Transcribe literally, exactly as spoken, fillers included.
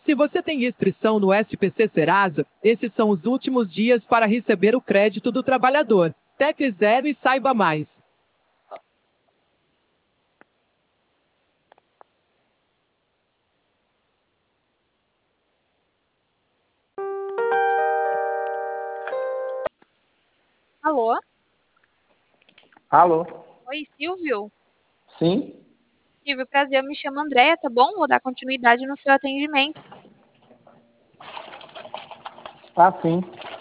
Se você tem inscrição no S P C Serasa, esses são os últimos dias para receber o crédito do trabalhador. Tecle Zero e saiba mais. Alô? Alô? Oi, Silvio? Sim? Silvio, prazer, eu me chamo Andréia, tá bom? Vou dar continuidade no seu atendimento. Ah, sim.